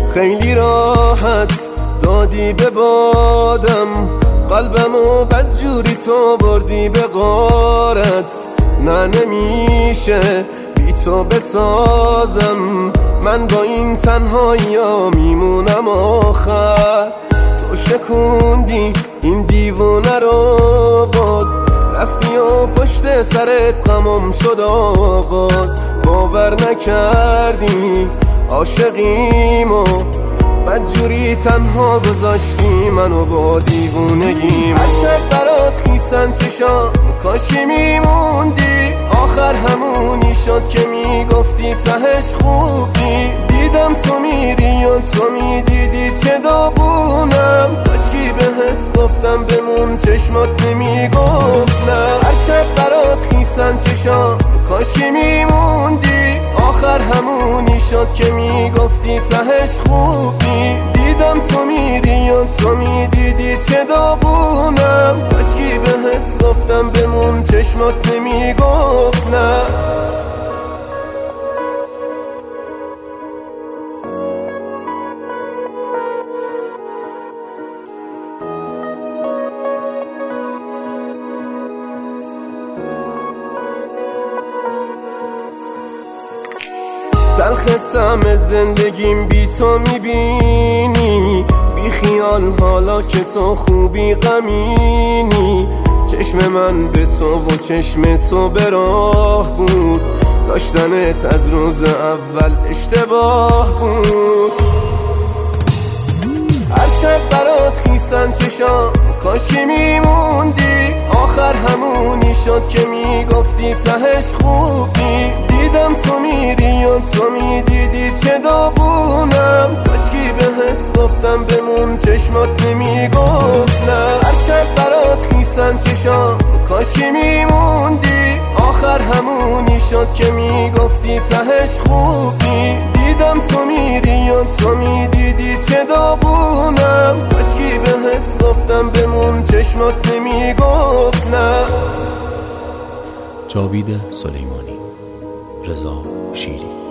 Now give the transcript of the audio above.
خیلی راحت دادی به بادم، قلبمو بدجوری تو بردی به غارت. نه نمیشه بی تو بسازم، من با این تنهایی ها میمونم آخر. تو شکوندی این دیوونه رو باز، رفتی و پشت سرت غمم شد آغاز. باور نکردی عاشقیمو، بدجوری تنها گذاشتی منو با دیوونگیم. هر شب برات خیسن چشام، کاش که میموندی. آخر همونی شد که میگفتی تهش خوبی. دیدم تو میری و تو میدیدی چه داغونم، کاشکی بهت گفتم بمون چشمات نمیگفت نه. هر شب برات خیسن چشام، کاش که میموندی. آخر همونی شد که میگفتی تهش خوبی. دیدم تو میری و تو میدیدی چه داغونم، کاشکی بهت گفتم بمون چشمات نمیگفت نه. تلخ طعم زندگیم بی تو میبینی، بی خیال حالا که تو خوبی غمینی. چشم من به تو و چشم تو به راه بود، داشتنت از روز اول اشتباه بود. هر شب برات خیسن چشام، کاش که میموندی. آخر همونی شد که میگفتی تهش خوبی. دیدم تو میری و تو میدیدی چه داغونم، کاشکی بهت گفتم بمون چشمات نمیگفت نه. هر شب برات خیسن چشام، کاش که میموندی. آخر همونی شد که میگفتی تهش خوبی. دیدم تو میری و تو میدیدی چه داغونم، کاشکی بهت گفتم بمون چشمات نمیگفت نه. جاوید سلیمانی، رضا شیری.